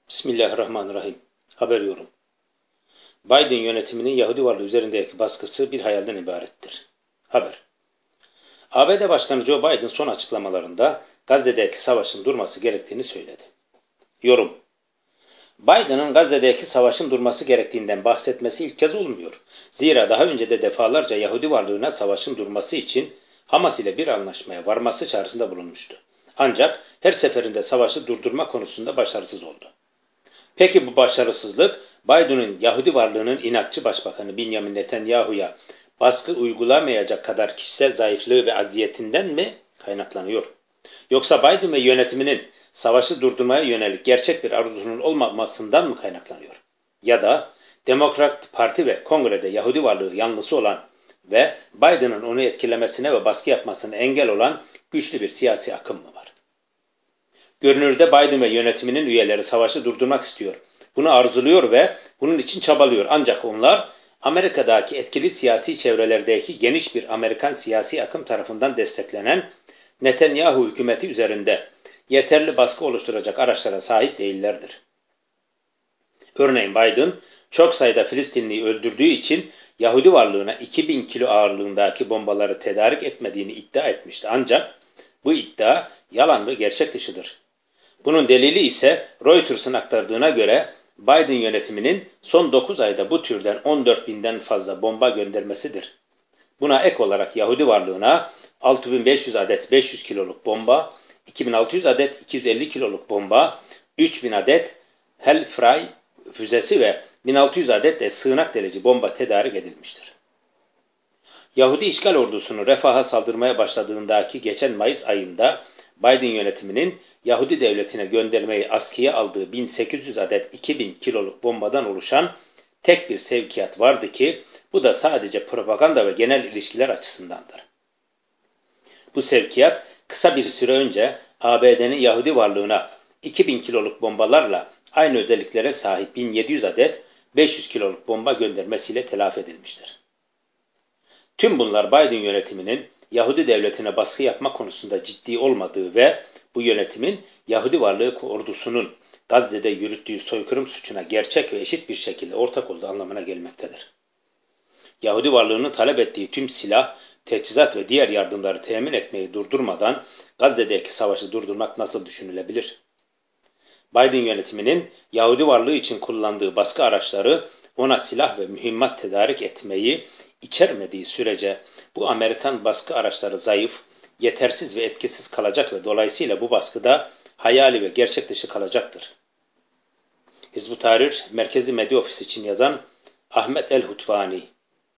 Bismillahirrahmanirrahim. Haber yorum. Biden yönetiminin Yahudi varlığı üzerindeki baskısı bir hayalden ibarettir. Haber. ABD Başkanı Joe Biden son açıklamalarında Gazze'deki savaşın durması gerektiğini söyledi. Yorum. Biden'ın Gazze'deki savaşın durması gerektiğinden bahsetmesi ilk kez olmuyor. Zira daha önce de defalarca Yahudi varlığına savaşın durması için Hamas ile bir anlaşmaya varması çağrısında bulunmuştu. Ancak her seferinde savaşı durdurma konusunda başarısız oldu. Peki bu başarısızlık Biden'ın Yahudi varlığının inatçı başbakanı Benjamin Netanyahu'ya baskı uygulamayacak kadar kişisel zayıflığı ve aziyetinden mi kaynaklanıyor? Yoksa Biden ve yönetiminin savaşı durdurmaya yönelik gerçek bir arzunun olmamasından mı kaynaklanıyor? Ya da Demokrat Parti ve Kongrede Yahudi varlığı yanlısı olan ve Biden'ın onu etkilemesine ve baskı yapmasına engel olan güçlü bir siyasi akım mı var? Görünürde Biden ve yönetiminin üyeleri savaşı durdurmak istiyor. Bunu arzuluyor ve bunun için çabalıyor. Ancak onlar Amerika'daki etkili siyasi çevrelerdeki geniş bir Amerikan siyasi akım tarafından desteklenen Netanyahu hükümeti üzerinde yeterli baskı oluşturacak araçlara sahip değillerdir. Örneğin Biden çok sayıda Filistinliyi öldürdüğü için Yahudi varlığına 2000 kilo ağırlığındaki bombaları tedarik etmediğini iddia etmişti. Ancak bu iddia yalan ve gerçek dışıdır. Bunun delili ise Reuters'ın aktardığına göre Biden yönetiminin son 9 ayda bu türden 14 binden fazla bomba göndermesidir. Buna ek olarak Yahudi varlığına 6500 adet 500 kiloluk bomba, 2600 adet 250 kiloluk bomba, 3000 adet Hellfire füzesi ve 1600 adet de sığınak delici bomba tedarik edilmiştir. Yahudi işgal ordusunu Refah'a saldırmaya başladığındaki geçen Mayıs ayında Biden yönetiminin Yahudi devletine göndermeyi askıya aldığı 1800 adet 2000 kiloluk bombadan oluşan tek bir sevkiyat vardı ki bu da sadece propaganda ve genel ilişkiler açısındandır. Bu sevkiyat kısa bir süre önce ABD'nin Yahudi varlığına 2000 kiloluk bombalarla aynı özelliklere sahip 1700 adet 500 kiloluk bomba göndermesiyle telafi edilmiştir. Tüm bunlar Biden yönetiminin Yahudi devletine baskı yapma konusunda ciddi olmadığı ve bu yönetimin Yahudi varlığı ordusunun Gazze'de yürüttüğü soykırım suçuna gerçek ve eşit bir şekilde ortak olduğu anlamına gelmektedir. Yahudi varlığının talep ettiği tüm silah, teçhizat ve diğer yardımları temin etmeyi durdurmadan Gazze'deki savaşı durdurmak nasıl düşünülebilir? Biden yönetiminin Yahudi varlığı için kullandığı baskı araçları ona silah ve mühimmat tedarik etmeyi içermediği sürece bu Amerikan baskı araçları zayıf, yetersiz ve etkisiz kalacak ve dolayısıyla bu baskıda hayali ve gerçek dışı kalacaktır. Hizb ut Tahrir Merkezi Medya Ofisi için yazan Ahmet El Hutvani